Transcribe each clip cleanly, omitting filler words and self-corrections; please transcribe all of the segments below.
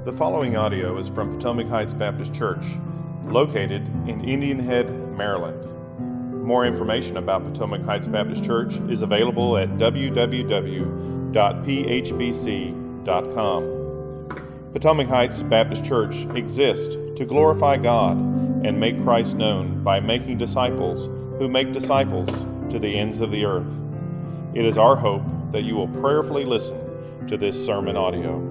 The following audio is from Potomac Heights Baptist Church, located in Indian Head, Maryland. More information about Potomac Heights Baptist Church is available at www.phbc.com. Potomac Heights Baptist Church exists to glorify God and make Christ known by making disciples who make disciples to the ends of the earth. It is our hope that you will prayerfully listen to this sermon audio.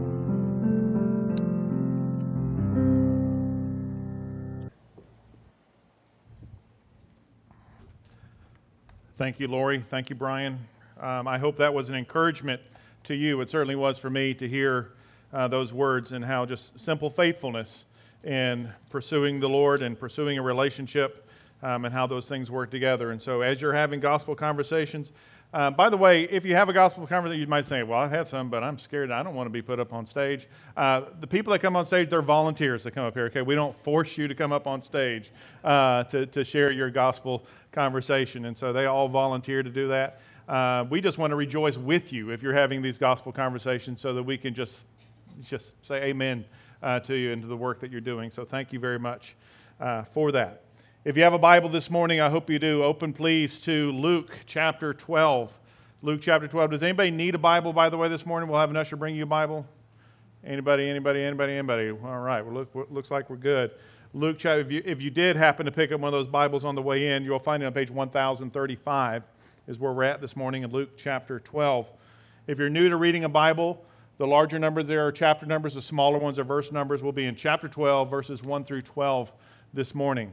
Thank you, Lori. Thank you, Brian. I hope that was an encouragement to you. It certainly was for me to hear those words and how just simple faithfulness in pursuing the Lord and pursuing a relationship and how those things work together. And so as you're having gospel conversations, by the way, if you have a gospel conversation, you might say, well, I've had some, but I'm scared. I don't want to be put up on stage. The people that come on stage, they're volunteers that come up here, okay? We don't force you to come up on stage to share your gospel conversation. And so they all volunteer to do that. We just want to rejoice with you if you're having these gospel conversations so that we can just say amen to you and to the work that you're doing. So thank you very much for that. If you have a Bible this morning, I hope you do. Open, please, to Luke chapter 12. Luke chapter 12. Does anybody need a Bible, by the way, this morning? We'll have an usher bring you a Bible. Anybody? All right. Well, looks like we're good. Luke chapter. If you did happen to pick up one of those Bibles on the way in, you'll find it on page 1035 is where we're at this morning in Luke chapter 12. If you're new to reading a Bible, the larger numbers there are chapter numbers. The smaller ones are verse numbers. We'll be in chapter 12, verses 1 through 12 this morning.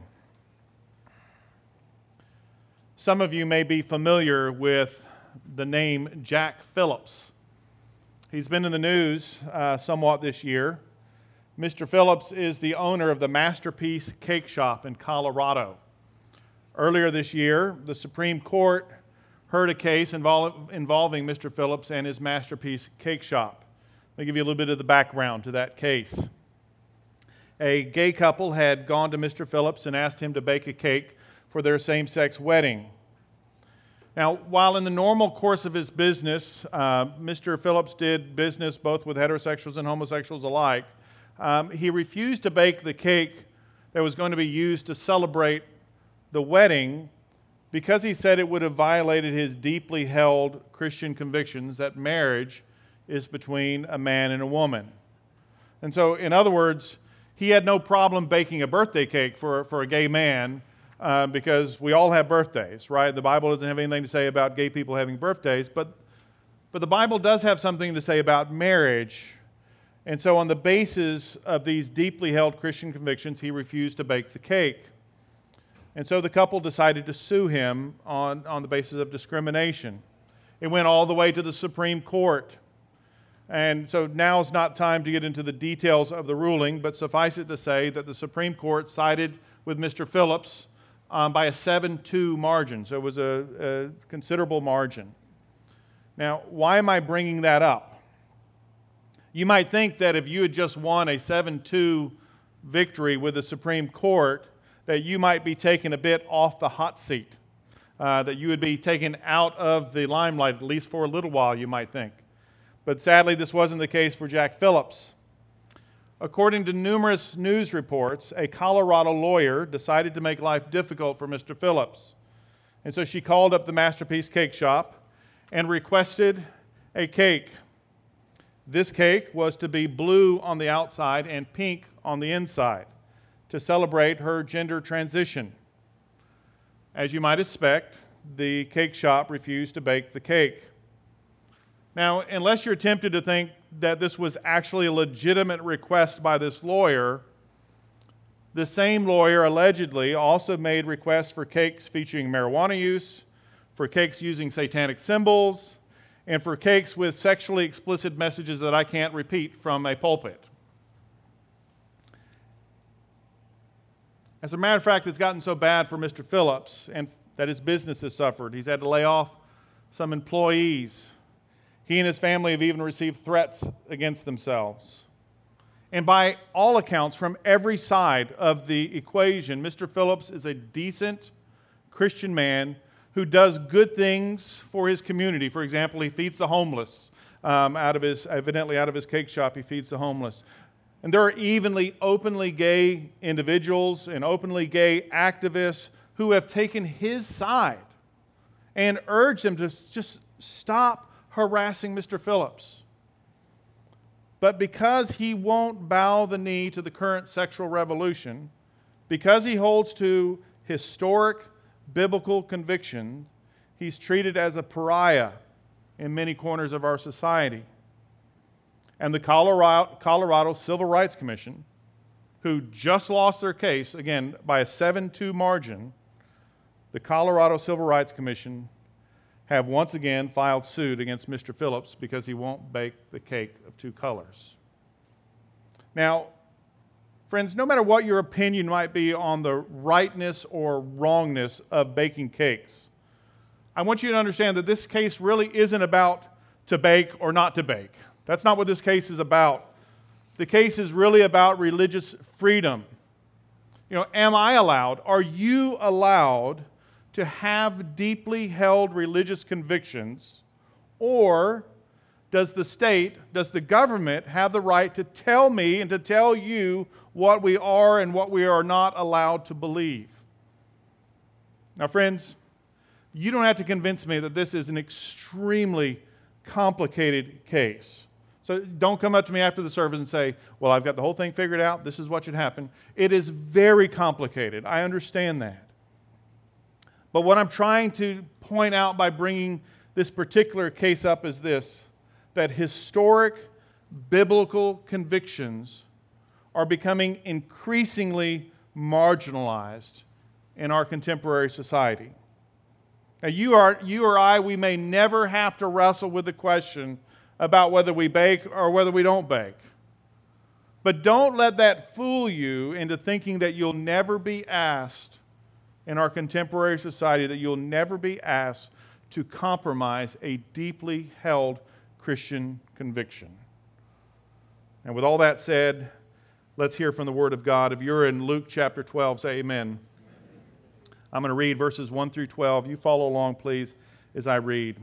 Some of you may be familiar with the name Jack Phillips. He's been in the news somewhat this year. Mr. Phillips is the owner of the Masterpiece Cake Shop in Colorado. Earlier this year, the Supreme Court heard a case involving Mr. Phillips and his Masterpiece Cake Shop. Let me give you a little bit of the background to that case. A gay couple had gone to Mr. Phillips and asked him to bake a cake for their same-sex wedding. Now, while in the normal course of his business, Mr. Phillips did business both with heterosexuals and homosexuals alike, he refused to bake the cake that was going to be used to celebrate the wedding because he said it would have violated his deeply held Christian convictions that marriage is between a man and a woman. And so, in other words, he had no problem baking a birthday cake for a gay man because we all have birthdays, right? The Bible doesn't have anything to say about gay people having birthdays, but the Bible does have something to say about marriage. And so on the basis of these deeply held Christian convictions, he refused to bake the cake. And so the couple decided to sue him on the basis of discrimination. It went all the way to the Supreme Court. And so now is not time to get into the details of the ruling, but suffice it to say that the Supreme Court sided with Mr. Phillips by a 7-2 margin. So it was a considerable margin. Now, why am I bringing that up? You might think that if you had just won a 7-2 victory with the Supreme Court, that you might be taken a bit off the hot seat, that you would be taken out of the limelight, at least for a little while, you might think. But sadly, this wasn't the case for Jack Phillips. According to numerous news reports, a Colorado lawyer decided to make life difficult for Mr. Phillips. And so she called up the Masterpiece Cake Shop and requested a cake. This cake was to be blue on the outside and pink on the inside to celebrate her gender transition. As you might expect, the cake shop refused to bake the cake. Now, unless you're tempted to think that this was actually a legitimate request by this lawyer, the same lawyer allegedly also made requests for cakes featuring marijuana use, for cakes using satanic symbols, and for cakes with sexually explicit messages that I can't repeat from a pulpit. As a matter of fact, it's gotten so bad for Mr. Phillips and that his business has suffered. He's had to lay off some employees. He and his family have even received threats against themselves. And by all accounts, from every side of the equation, Mr. Phillips is a decent Christian man who does good things for his community. For example, he feeds the homeless. Evidently out of his cake shop, he feeds the homeless. And there are openly gay individuals and openly gay activists who have taken his side and urged him to just stop harassing Mr. Phillips. But because he won't bow the knee to the current sexual revolution, because he holds to historic biblical conviction, he's treated as a pariah in many corners of our society. And the Colorado Civil Rights Commission, who just lost their case, again, by a 7-2 margin, the Colorado Civil Rights Commission have once again filed suit against Mr. Phillips because he won't bake the cake of two colors. Now, friends, no matter what your opinion might be on the rightness or wrongness of baking cakes, I want you to understand that this case really isn't about to bake or not to bake. That's not what this case is about. The case is really about religious freedom. Am I allowed, are you allowed to have deeply held religious convictions, or does the state, does the government have the right to tell me and to tell you what we are and what we are not allowed to believe? Now, friends, you don't have to convince me that this is an extremely complicated case. So don't come up to me after the service and say, well, I've got the whole thing figured out. This is what should happen. It is very complicated. I understand that. But what I'm trying to point out by bringing this particular case up is this, that historic biblical convictions are becoming increasingly marginalized in our contemporary society. Now, you or I, we may never have to wrestle with the question about whether we bake or whether we don't bake. But don't let that fool you into thinking that you'll never be asked in our contemporary society, that you'll never be asked to compromise a deeply held Christian conviction. And with all that said, let's hear from the Word of God. If you're in Luke chapter 12, say amen. I'm going to read verses 1 through 12. You follow along, please, as I read. It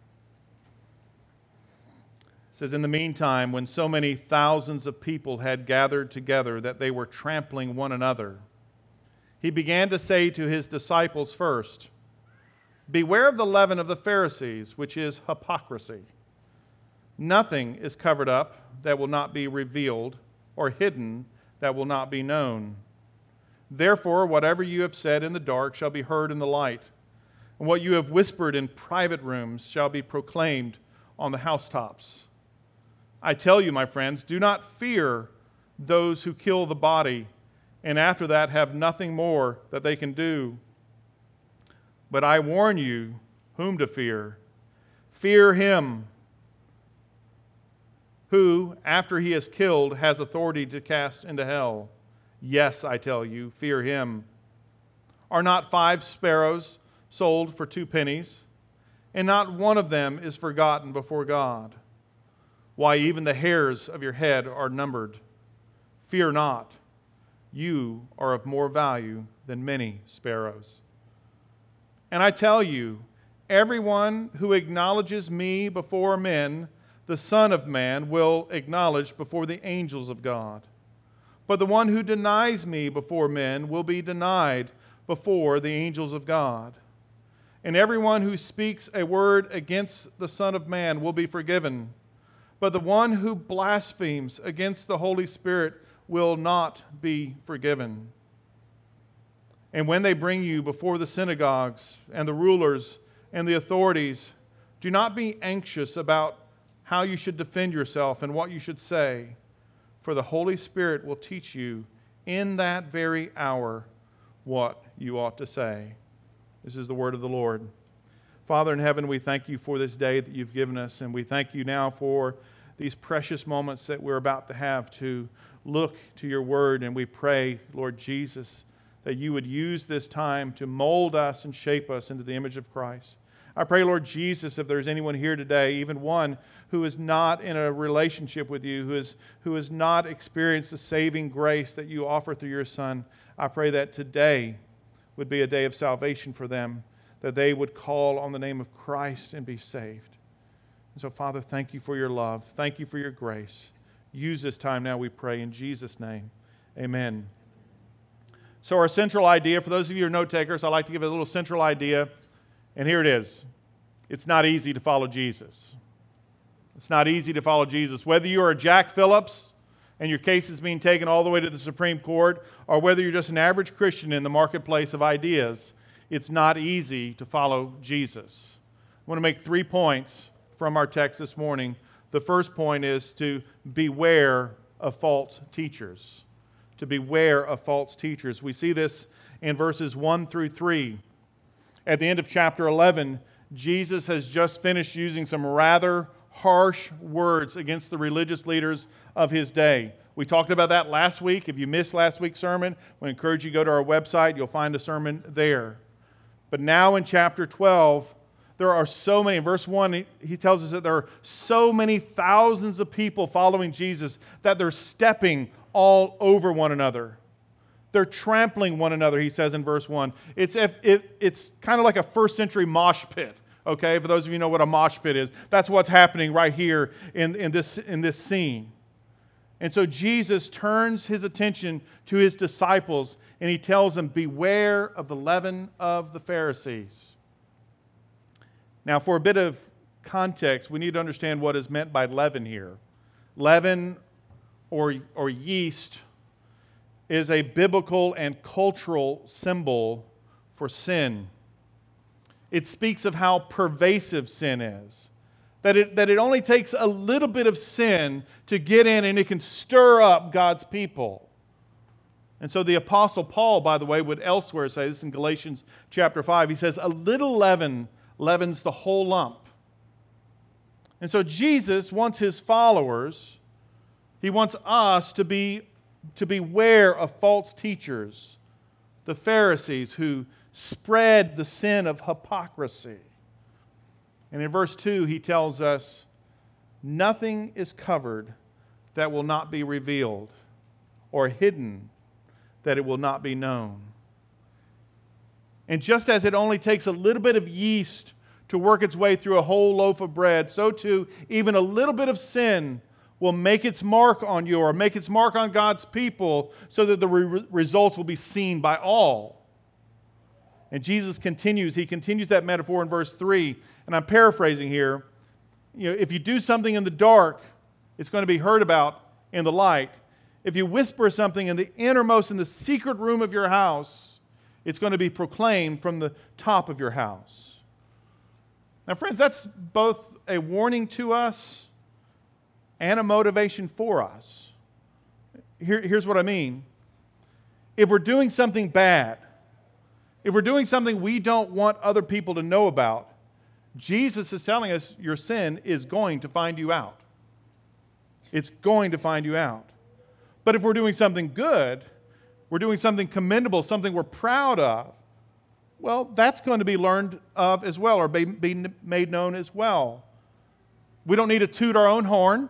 says, in the meantime, when so many thousands of people had gathered together that they were trampling one another, he began to say to his disciples first, beware of the leaven of the Pharisees, which is hypocrisy. Nothing is covered up that will not be revealed, or hidden that will not be known. Therefore, whatever you have said in the dark shall be heard in the light, and what you have whispered in private rooms shall be proclaimed on the housetops. I tell you, my friends, do not fear those who kill the body, and after that have nothing more that they can do. But I warn you whom to fear. Fear him who, after he is killed, has authority to cast into hell. Yes, I tell you, fear him. Are not 5 sparrows sold for 2 pennies? And not one of them is forgotten before God. Why, even the hairs of your head are numbered. Fear not. You are of more value than many sparrows. And I tell you, everyone who acknowledges me before men, the Son of Man will acknowledge before the angels of God. But the one who denies me before men will be denied before the angels of God. And everyone who speaks a word against the Son of Man will be forgiven. But the one who blasphemes against the Holy Spirit will not be forgiven. And when they bring you before the synagogues and the rulers and the authorities, do not be anxious about how you should defend yourself and what you should say, for the Holy Spirit will teach you in that very hour what you ought to say. This is the word of the Lord. Father in heaven, we thank you for this day that you've given us, and we thank you now for these precious moments that we're about to have to look to your word, and we pray, Lord Jesus, that you would use this time to mold us and shape us into the image of Christ. I pray, Lord Jesus, if there's anyone here today, even one who is not in a relationship with you, who has not experienced the saving grace that you offer through your Son, I pray that today would be a day of salvation for them, that they would call on the name of Christ and be saved. And so, Father, thank you for your love. Thank you for your grace. use this time now, we pray in Jesus' name. Amen. So our central idea, for those of you who are note takers, I like to give a little central idea, and here it is. It's not easy to follow Jesus. It's not easy to follow Jesus. Whether you are Jack Phillips and your case is being taken all the way to the Supreme Court, or whether you're just an average Christian in the marketplace of ideas, it's not easy to follow Jesus. I want to make 3 points from our text this morning. The first point is to beware of false teachers. To beware of false teachers. We see this in verses 1 through 3. At the end of chapter 11, Jesus has just finished using some rather harsh words against the religious leaders of his day. We talked about that last week. If you missed last week's sermon, I encourage you to go to our website. You'll find a sermon there. But now in chapter 12, there are so many. In verse 1, he tells us that there are so many thousands of people following Jesus that they're stepping all over one another. They're trampling one another, he says in verse 1. It's kind of like a first century mosh pit. Okay, for those of you who know what a mosh pit is, that's what's happening right here in this scene. And so Jesus turns his attention to his disciples and he tells them, beware of the leaven of the Pharisees. Now, for a bit of context, we need to understand what is meant by leaven here. Leaven or yeast is a biblical and cultural symbol for sin. It speaks of how pervasive sin is. That it only takes a little bit of sin to get in and it can stir up God's people. And so the Apostle Paul, by the way, would elsewhere say this in Galatians chapter 5. He says, a little leaven leavens the whole lump. And so Jesus wants his followers, he wants us to beware of false teachers, the Pharisees who spread the sin of hypocrisy. And in verse 2, he tells us, nothing is covered that will not be revealed, or hidden that it will not be known. And just as it only takes a little bit of yeast to work its way through a whole loaf of bread, so too, even a little bit of sin will make its mark on you or make its mark on God's people so that the results will be seen by all. And Jesus continues that metaphor in verse 3, and I'm paraphrasing here. If you do something in the dark, it's going to be heard about in the light. If you whisper something in the innermost, in the secret room of your house, it's going to be proclaimed from the top of your house. Now, friends, that's both a warning to us and a motivation for us. Here's what I mean. If we're doing something bad, if we're doing something we don't want other people to know about, Jesus is telling us your sin is going to find you out. It's going to find you out. But if we're doing something good, we're doing something commendable, something we're proud of, well, that's going to be learned of as well, or be made known as well. We don't need to toot our own horn.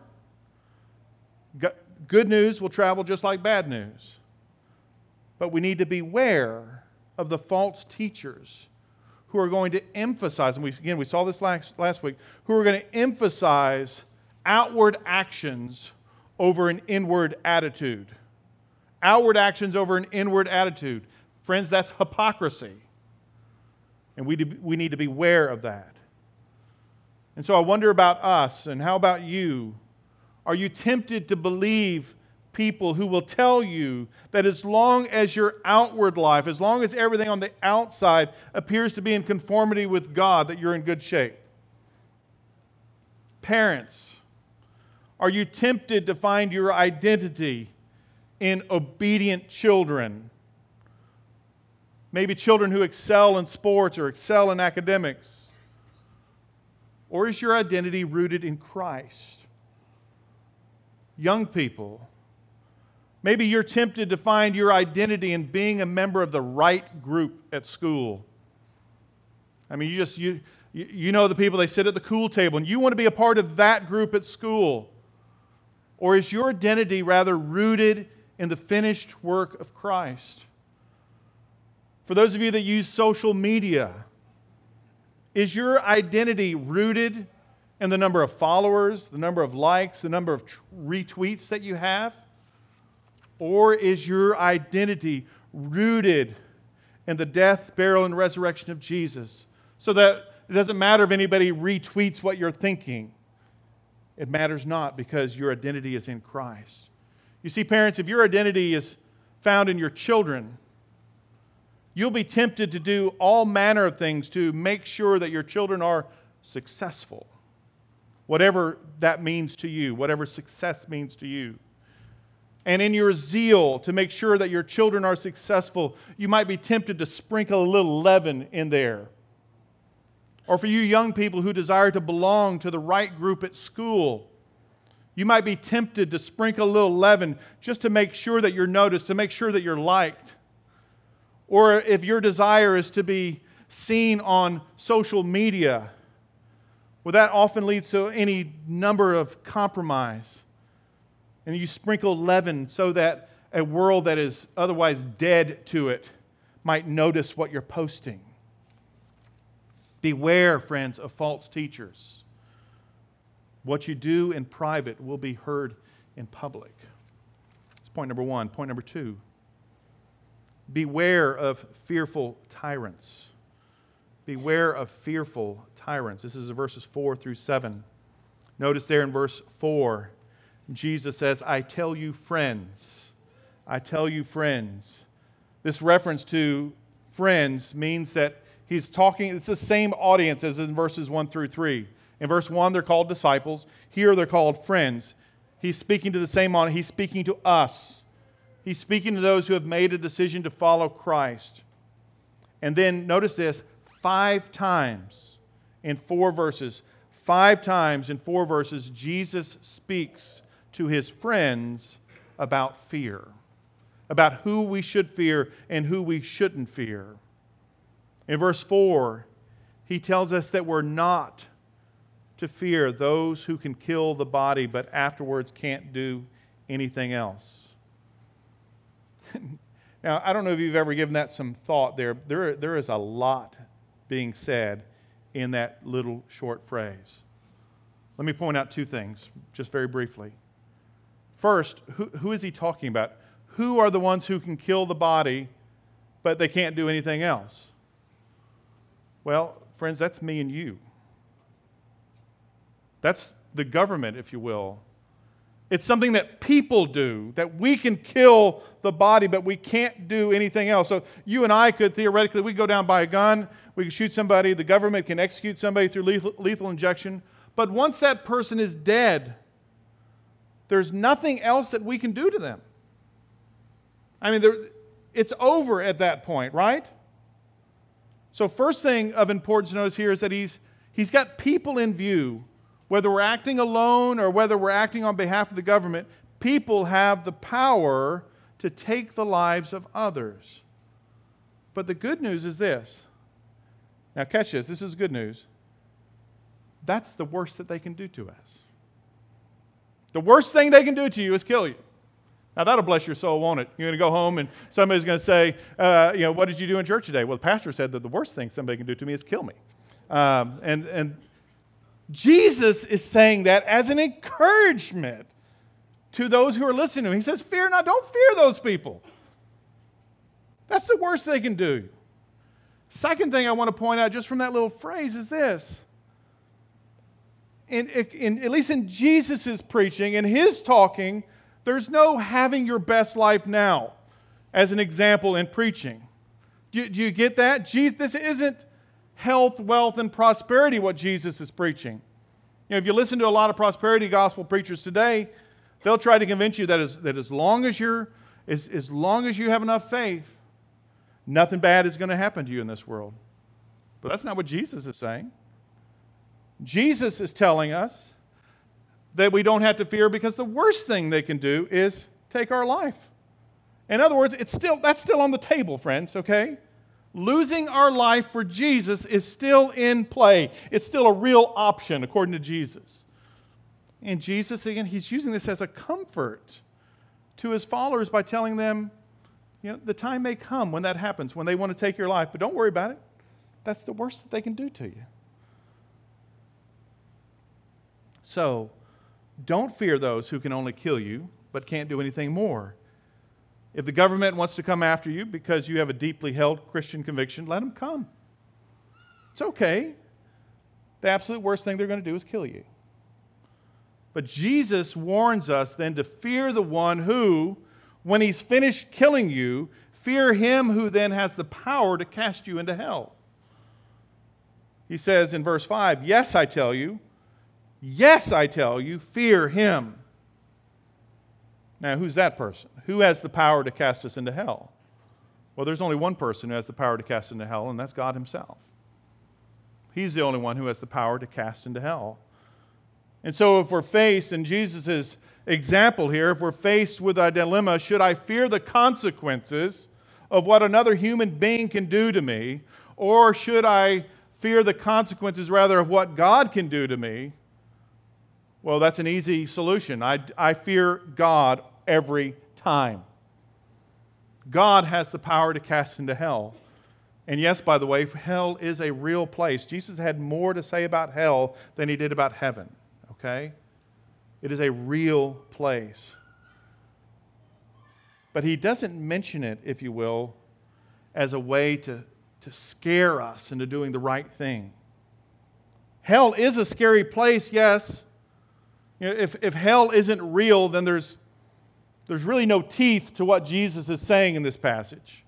Good news will travel just like bad news. But we need to beware of the false teachers who are going to emphasize, and we saw this last week, who are going to emphasize outward actions over an inward attitude. Outward actions over an inward attitude. Friends, that's hypocrisy. And we need to beware of that. And so I wonder about us, and how about you? Are you tempted to believe people who will tell you that as long as your outward life, as long as everything on the outside appears to be in conformity with God, that you're in good shape? Parents, are you tempted to find your identity in obedient children? Maybe children who excel in sports or excel in academics. Or is your identity rooted in Christ? Young people, maybe you're tempted to find your identity in being a member of the right group at school. I mean, you know the people, they sit at the cool table, and you want to be a part of that group at school. Or is your identity rather rooted in the finished work of Christ? For those of you that use social media, is your identity rooted in the number of followers, the number of likes, the number of retweets that you have? Or is your identity rooted in the death, burial, and resurrection of Jesus, so that it doesn't matter if anybody retweets what you're thinking? It matters not, because your identity is in Christ. You see, parents, if your identity is found in your children, you'll be tempted to do all manner of things to make sure that your children are successful. Whatever that means to you, whatever success means to you. And in your zeal to make sure that your children are successful, you might be tempted to sprinkle a little leaven in there. Or for you young people who desire to belong to the right group at school, you might be tempted to sprinkle a little leaven just to make sure that you're noticed, to make sure that you're liked. Or if your desire is to be seen on social media, well, that often leads to any number of compromise. And you sprinkle leaven so that a world that is otherwise dead to it might notice what you're posting. Beware, friends, of false teachers. What you do in private will be heard in public. That's point number one. Point number two. Beware of fearful tyrants. Beware of fearful tyrants. This is verses 4 through 7. Notice there in verse 4, Jesus says, I tell you friends. I tell you friends. This reference to friends means that he's talking, it's the same audience as in verses 1 through 3. In verse 1, they're called disciples. Here, they're called friends. He's speaking to the same audience. He's speaking to us. He's speaking to those who have made a decision to follow Christ. And then, notice this, 5 times in 4 verses. 5 times in 4 verses, Jesus speaks to his friends about fear, about who we should fear and who we shouldn't fear. In verse 4, he tells us that we're not to fear those who can kill the body, but afterwards can't do anything else. Now, I don't know if you've ever given that some thought there. There is a lot being said in that little short phrase. Let me point out 2 things, just very briefly. First, who is he talking about? Who are the ones who can kill the body, but they can't do anything else? Well, friends, that's me and you. That's the government, if you will. It's something that people do, that we can kill the body, but we can't do anything else. So you and I could theoretically, we go down by a gun, we can shoot somebody, the government can execute somebody through lethal injection. But once that person is dead, there's nothing else that we can do to them. I mean, it's over at that point, right? So first thing of importance to notice here is that he's got people in view. Whether we're acting alone or whether we're acting on behalf of the government, people have the power to take the lives of others. But the good news is this. Now catch this. This is good news. That's the worst that they can do to us. The worst thing they can do to you is kill you. Now that'll bless your soul, won't it? You're going to go home and somebody's going to say, what did you do in church today? Well, the pastor said that the worst thing somebody can do to me is kill me. And Jesus is saying that as an encouragement to those who are listening to him. He says, fear not, don't fear those people. That's the worst they can do. Second thing I want to point out just from that little phrase is this. At least in Jesus' preaching and his talking, there's no having your best life now as an example in preaching. Do you get that? This isn't health, wealth, and prosperity what Jesus is preaching. You know, if you listen to a lot of prosperity gospel preachers today, they'll try to convince you that as long as you have enough faith, nothing bad is going to happen to you in this world. But that's not what Jesus is saying. Jesus is telling us that we don't have to fear because the worst thing they can do is take our life. In other words, that's still on the table, friends, okay? Losing our life for Jesus is still in play. It's still a real option, according to Jesus. And Jesus, again, he's using this as a comfort to his followers by telling them, the time may come when that happens, when they want to take your life, but don't worry about it. That's the worst that they can do to you. So, don't fear those who can only kill you, but can't do anything more. If the government wants to come after you because you have a deeply held Christian conviction, let them come. It's okay. The absolute worst thing they're going to do is kill you. But Jesus warns us then to fear the one who, when he's finished killing you, fear him who then has the power to cast you into hell. He says in verse 5, yes, I tell you, fear him. Now, who's that person? Who has the power to cast us into hell? Well, there's only one person who has the power to cast into hell, and that's God himself. He's the only one who has the power to cast into hell. And so if we're faced, in Jesus' example here, if we're faced with a dilemma, should I fear the consequences of what another human being can do to me, or should I fear the consequences rather of what God can do to me? Well, that's an easy solution. I fear God every time. God has the power to cast into hell. And yes, by the way, hell is a real place. Jesus had more to say about hell than he did about heaven. Okay? It is a real place. But he doesn't mention it, if you will, as a way to scare us into doing the right thing. Hell is a scary place, yes. You know, if hell isn't real, then there's really no teeth to what Jesus is saying in this passage.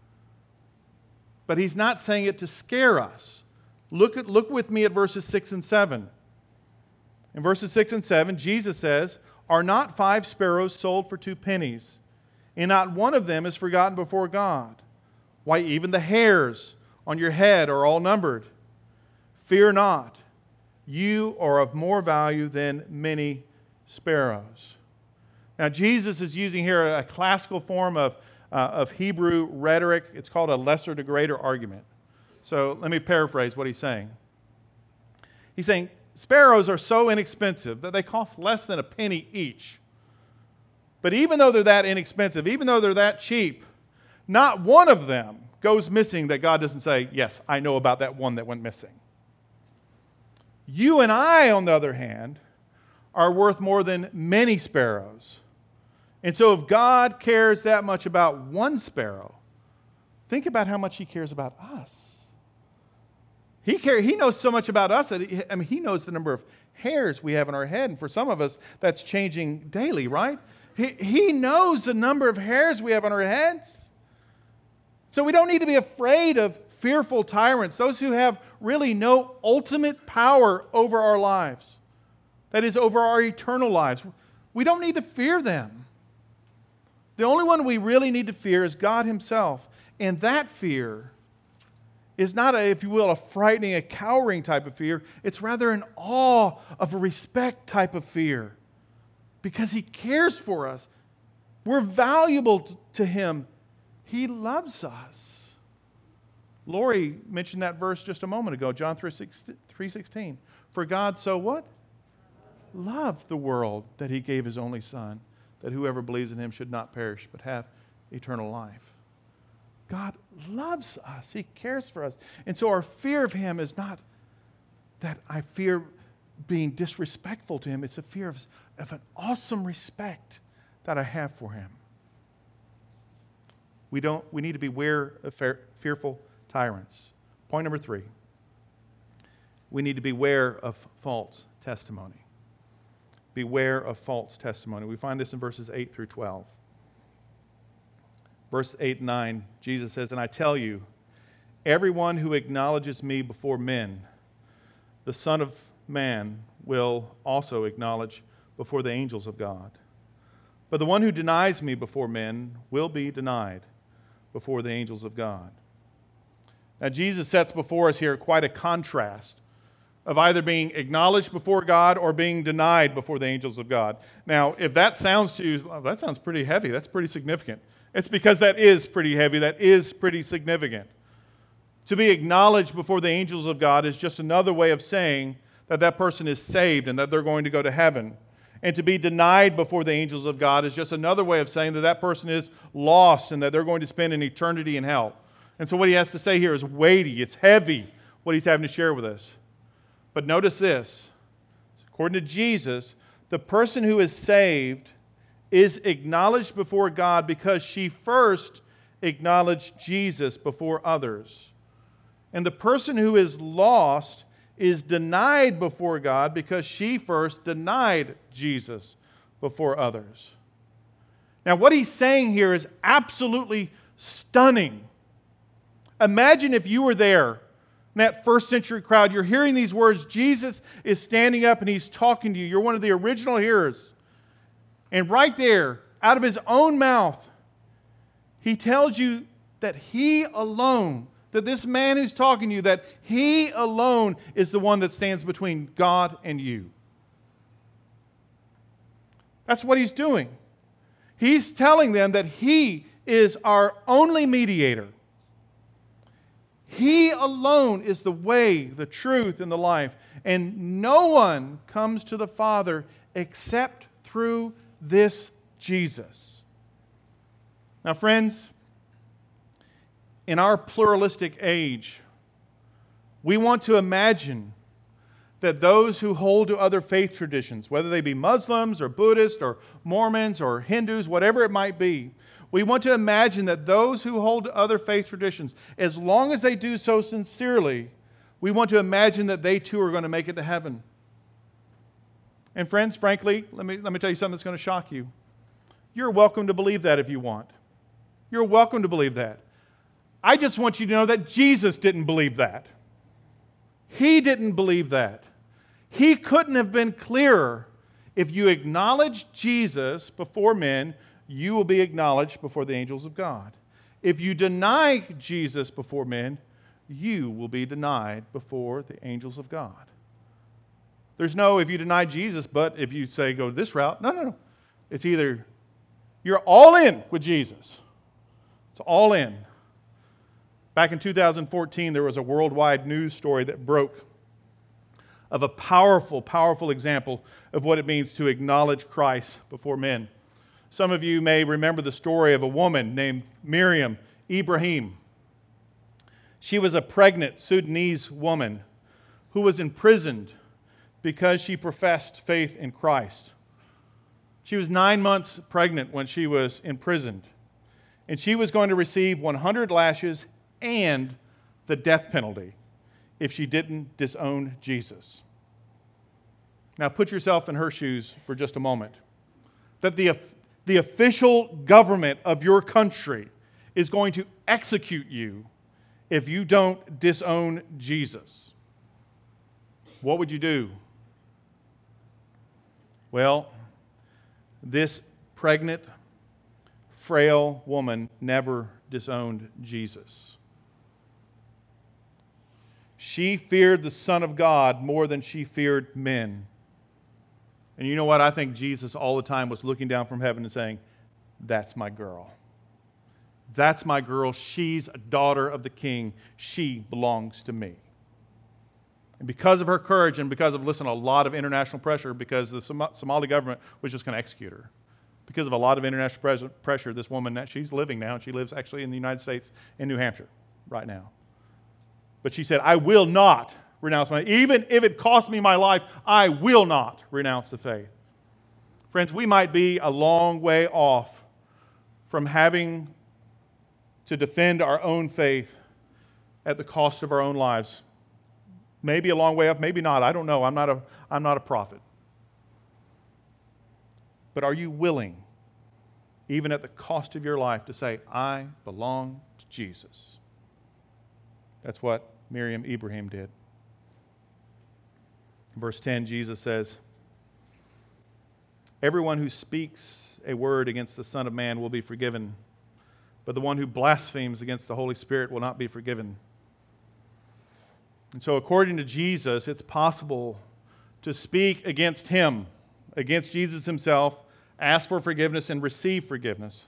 But he's not saying it to scare us. Look with me at verses 6 and 7. In verses 6 and 7, Jesus says, "Are not 5 sparrows sold for 2 pennies? And not one of them is forgotten before God. Why, even the hairs on your head are all numbered. Fear not, you are of more value than many sparrows." Now, Jesus is using here a classical form of Hebrew rhetoric. It's called a lesser to greater argument. So let me paraphrase what he's saying. He's saying, sparrows are so inexpensive that they cost less than a penny each. But even though they're that inexpensive, even though they're that cheap, not one of them goes missing that God doesn't say, yes, I know about that one that went missing. You and I, on the other hand, are worth more than many sparrows. And so if God cares that much about one sparrow, think about how much he cares about us. He knows so much about us that he knows the number of hairs we have in our head. And for some of us, that's changing daily, right? He knows the number of hairs we have on our heads. So we don't need to be afraid of fearful tyrants, those who have really no ultimate power over our lives. That is, over our eternal lives. We don't need to fear them. The only one we really need to fear is God himself. And that fear is not, if you will, a frightening, a cowering type of fear. It's rather an awe of a respect type of fear. Because he cares for us. We're valuable to him. He loves us. Lori mentioned that verse just a moment ago, John 3:16. For God so what? Loved the world that he gave his only Son, that whoever believes in him should not perish, but have eternal life. God loves us. He cares for us. And so our fear of him is not that I fear being disrespectful to him. It's a fear of an awesome respect that I have for him. We need to beware of fearful tyrants. Point number 3. We need to beware of false testimony. Beware of false testimony. We find this in verses 8 through 12. Verse 8 and 9, Jesus says, "And I tell you, everyone who acknowledges me before men, the Son of Man will also acknowledge before the angels of God. But the one who denies me before men will be denied before the angels of God." Now, Jesus sets before us here quite a contrast of either being acknowledged before God or being denied before the angels of God. Now, if that sounds to you, that sounds pretty heavy, that's pretty significant. It's because that is pretty heavy, that is pretty significant. To be acknowledged before the angels of God is just another way of saying that that person is saved and that they're going to go to heaven. And to be denied before the angels of God is just another way of saying that that person is lost and that they're going to spend an eternity in hell. And so what he has to say here is weighty, it's heavy, what he's having to share with us. But notice this, according to Jesus, the person who is saved is acknowledged before God because she first acknowledged Jesus before others. And the person who is lost is denied before God because she first denied Jesus before others. Now, what he's saying here is absolutely stunning. Imagine if you were there in that first century crowd. You're hearing these words. Jesus is standing up and he's talking to you. You're one of the original hearers. And right there, out of his own mouth, he tells you that he alone, that this man who's talking to you, that he alone is the one that stands between God and you. That's what he's doing. He's telling them that he is our only mediator. He alone is the way, the truth, and the life. And no one comes to the Father except through this Jesus. Now, friends, in our pluralistic age, we want to imagine that those who hold to other faith traditions, whether they be Muslims or Buddhists or Mormons or Hindus, whatever it might be, we want to imagine that those who hold to other faith traditions, as long as they do so sincerely, we want to imagine that they too are going to make it to heaven. And friends, frankly, let me tell you something that's going to shock you. You're welcome to believe that if you want. You're welcome to believe that. I just want you to know that Jesus didn't believe that. He didn't believe that. He couldn't have been clearer. If you acknowledge Jesus before men, you will be acknowledged before the angels of God. If you deny Jesus before men, you will be denied before the angels of God. There's no if you deny Jesus, but if you say go this route. No. It's either you're all in with Jesus. It's all in. Back in 2014, there was a worldwide news story that broke of a powerful, powerful example of what it means to acknowledge Christ before men. Some of you may remember the story of a woman named Miriam Ibrahim. She was a pregnant Sudanese woman who was imprisoned because she professed faith in Christ. She was 9 months pregnant when she was imprisoned, and she was going to receive 100 lashes and the death penalty if she didn't disown Jesus. Now put yourself in her shoes for just a moment. That the official government of your country is going to execute you if you don't disown Jesus. What would you do? Well, this pregnant, frail woman never disowned Jesus. She feared the Son of God more than she feared men. And you know what? I think Jesus all the time was looking down from heaven and saying, that's my girl. That's my girl. She's a daughter of the King. She belongs to me. And because of her courage and because of, a lot of international pressure, because the Somali government was just going to execute her. Because of a lot of international pressure, this woman, she's living now, and she lives actually in the United States in New Hampshire right now. But she said, I will not renounce my, even if it costs me my life, I will not renounce the faith. Friends, we might be a long way off from having to defend our own faith at the cost of our own lives. Maybe a long way up, maybe not. I don't know. I'm not a prophet. But are you willing, even at the cost of your life, to say, I belong to Jesus? That's what Miriam Ibrahim did. In verse 10, Jesus says, everyone who speaks a word against the Son of Man will be forgiven, but the one who blasphemes against the Holy Spirit will not be forgiven. And so according to Jesus, it's possible to speak against him, against Jesus himself, ask for forgiveness and receive forgiveness.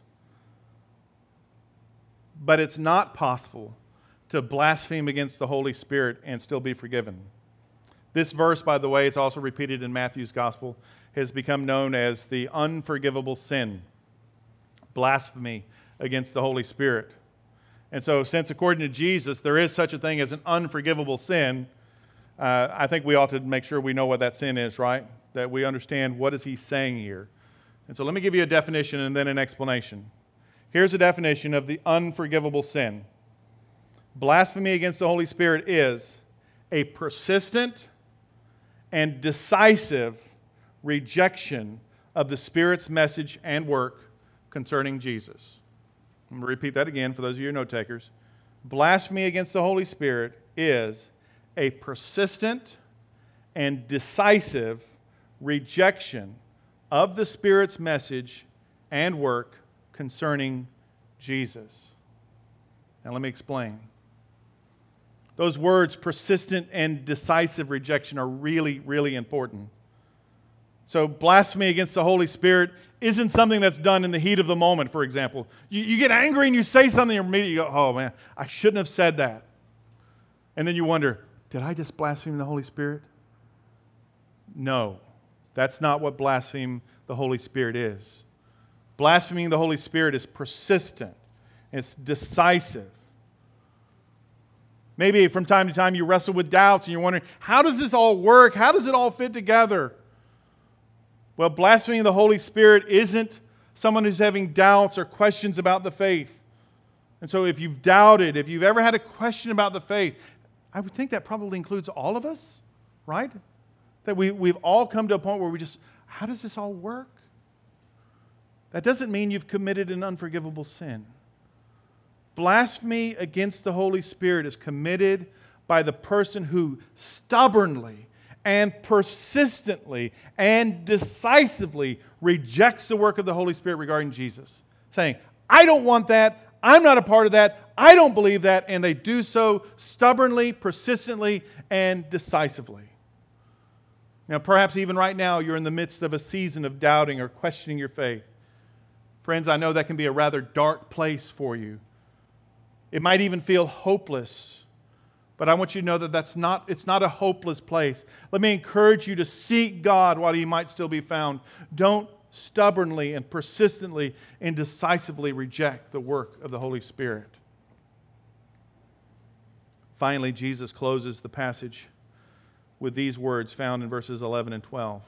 But it's not possible to blaspheme against the Holy Spirit and still be forgiven. This verse, by the way, it's also repeated in Matthew's Gospel, has become known as the unforgivable sin, blasphemy against the Holy Spirit. And so, since according to Jesus, there is such a thing as an unforgivable sin, I think we ought to make sure we know what that sin is, right? That we understand what is he saying here. And so let me give you a definition and then an explanation. Here's a definition of the unforgivable sin. Blasphemy against the Holy Spirit is a persistent and decisive rejection of the Spirit's message and work concerning Jesus. I'm going to repeat that again for those of you note takers. Blasphemy against the Holy Spirit is a persistent and decisive rejection of the Spirit's message and work concerning Jesus. Now let me explain. Those words, persistent and decisive rejection, are really, really important. So blasphemy against the Holy Spirit isn't something that's done in the heat of the moment, for example. You get angry and you say something, and immediately you go, oh man, I shouldn't have said that. And then you wonder, did I just blaspheme the Holy Spirit? No, that's not what blaspheme the Holy Spirit is. Blaspheming the Holy Spirit is persistent. It's decisive. Maybe from time to time you wrestle with doubts and you're wondering, how does this all work? How does it all fit together? Well, blaspheming the Holy Spirit isn't someone who's having doubts or questions about the faith. And so if you've doubted, if you've ever had a question about the faith, I would think that probably includes all of us, right? That we've all come to a point where we just, how does this all work? That doesn't mean you've committed an unforgivable sin. Blasphemy against the Holy Spirit is committed by the person who stubbornly and persistently and decisively rejects the work of the Holy Spirit regarding Jesus, saying, I don't want that, I'm not a part of that, I don't believe that, and they do so stubbornly, persistently, and decisively. Now, perhaps even right now, you're in the midst of a season of doubting or questioning your faith. Friends, I know that can be a rather dark place for you. It might even feel hopeless. But I want you to know that it's not a hopeless place. Let me encourage you to seek God while He might still be found. Don't stubbornly and persistently and decisively reject the work of the Holy Spirit. Finally, Jesus closes the passage with these words found in verses 11 and 12.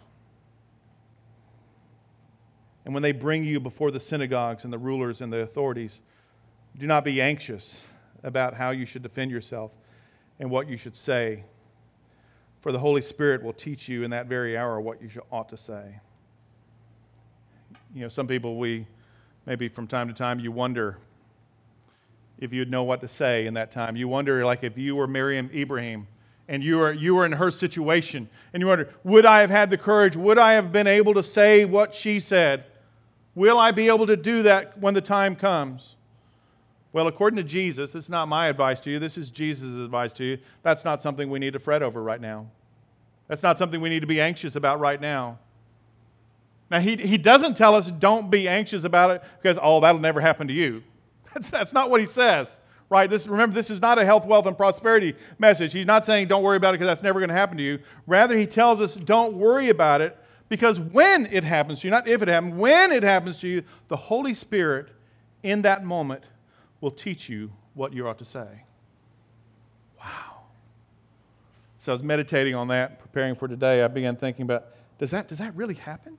And when they bring you before the synagogues and the rulers and the authorities, do not be anxious about how you should defend yourself and what you should say, for the Holy Spirit will teach you in that very hour what you ought to say. You know, some people, maybe from time to time, you wonder if you'd know what to say in that time. You wonder, like if you were Miriam Ibrahim and you were in her situation, and you wonder, would I have had the courage? Would I have been able to say what she said? Will I be able to do that when the time comes? Well, according to Jesus, this is not my advice to you. This is Jesus' advice to you. That's not something we need to fret over right now. That's not something we need to be anxious about right now. Now, he doesn't tell us don't be anxious about it because, oh, that'll never happen to you. That's not what he says, right? Remember, this is not a health, wealth, and prosperity message. He's not saying don't worry about it because that's never going to happen to you. Rather, he tells us don't worry about it because when it happens to you, not if it happens, when it happens to you, the Holy Spirit in that moment will teach you what you ought to say. Wow. So I was meditating on that, preparing for today. I began thinking about, does that really happen?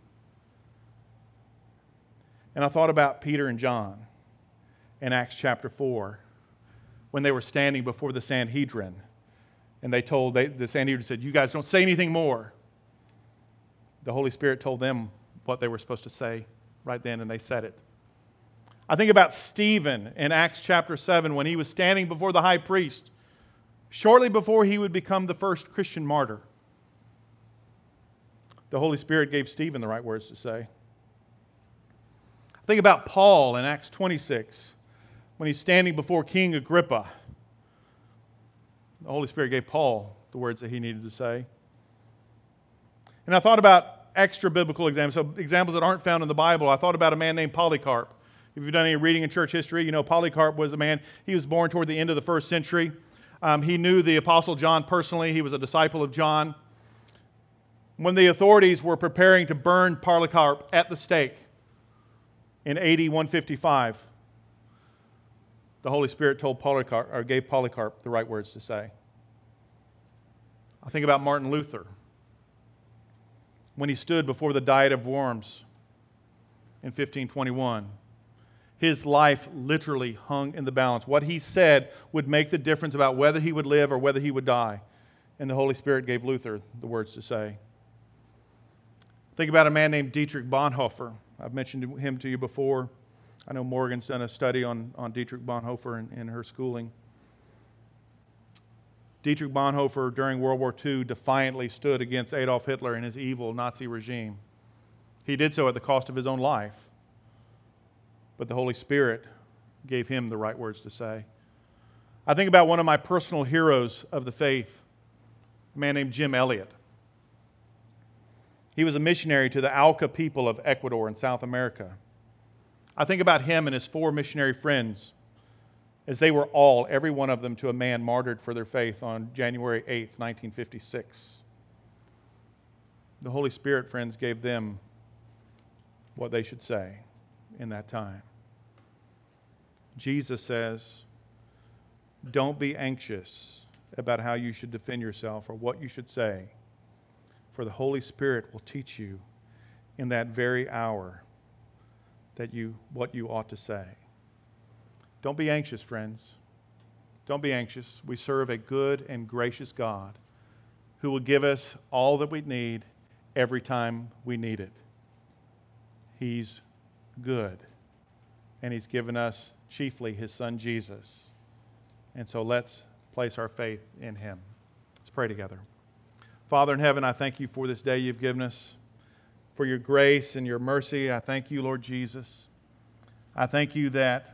And I thought about Peter and John in Acts chapter 4 when they were standing before the Sanhedrin. And the Sanhedrin said, you guys don't say anything more. The Holy Spirit told them what they were supposed to say right then, and they said it. I think about Stephen in Acts chapter 7 when he was standing before the high priest shortly before he would become the first Christian martyr. The Holy Spirit gave Stephen the right words to say. Think about Paul in Acts 26 when he's standing before King Agrippa. The Holy Spirit gave Paul the words that he needed to say. And I thought about extra biblical examples, so examples that aren't found in the Bible. I thought about a man named Polycarp. If you've done any reading in church history, you know Polycarp was a man, he was born toward the end of the first century. He knew the Apostle John personally. He was a disciple of John. When the authorities were preparing to burn Polycarp at the stake in AD 155, the Holy Spirit told Polycarp, or gave Polycarp the right words to say. I think about Martin Luther when he stood before the Diet of Worms in 1521. His life literally hung in the balance. What he said would make the difference about whether he would live or whether he would die. And the Holy Spirit gave Luther the words to say. Think about a man named Dietrich Bonhoeffer. I've mentioned him to you before. I know Morgan's done a study on Dietrich Bonhoeffer in her schooling. Dietrich Bonhoeffer, during World War II, defiantly stood against Adolf Hitler and his evil Nazi regime. He did so at the cost of his own life. But the Holy Spirit gave him the right words to say. I think about one of my personal heroes of the faith, a man named Jim Elliot. He was a missionary to the Auca people of Ecuador in South America. I think about him and his 4 missionary friends as they were all, every one of them, to a man martyred for their faith on January 8th, 1956. The Holy Spirit, friends, gave them what they should say in that time. Jesus says, don't be anxious about how you should defend yourself or what you should say, for the Holy Spirit will teach you in that very hour what you ought to say. Don't be anxious, friends. Don't be anxious. We serve a good and gracious God who will give us all that we need every time we need it. He's good, and He's given us chiefly His Son Jesus. And so let's place our faith in Him. Let's pray together. Father in heaven, I thank you for this day you've given us, for your grace and your mercy. I thank you, Lord Jesus. I thank you that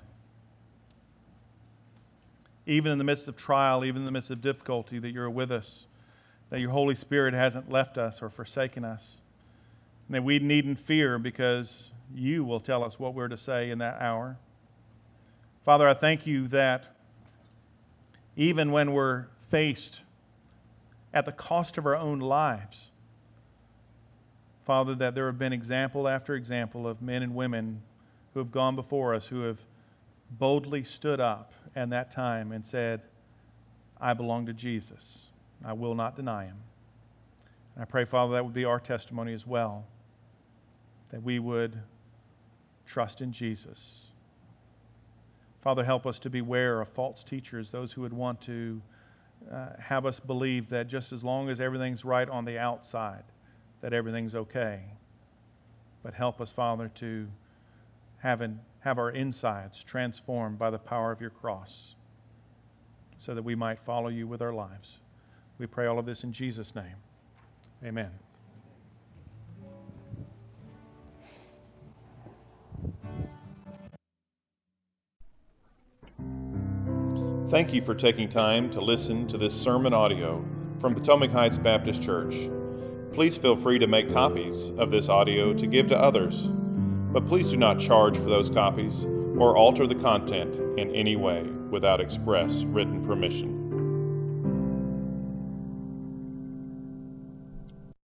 even in the midst of trial, even in the midst of difficulty, that you're with us, that your Holy Spirit hasn't left us or forsaken us, and that we needn't fear because you will tell us what we're to say in that hour. Father, I thank you that even when we're faced at the cost of our own lives, Father, that there have been example after example of men and women who have gone before us, who have boldly stood up at that time and said, I belong to Jesus. I will not deny Him. And I pray, Father, that would be our testimony as well, that we would trust in Jesus. Father, help us to beware of false teachers, those who would want to have us believe that just as long as everything's right on the outside, that everything's okay. But help us, Father, to have our insides transformed by the power of your cross so that we might follow you with our lives. We pray all of this in Jesus' name. Amen. Thank you for taking time to listen to this sermon audio from Potomac Heights Baptist Church. Please feel free to make copies of this audio to give to others, but please do not charge for those copies or alter the content in any way without express written permission.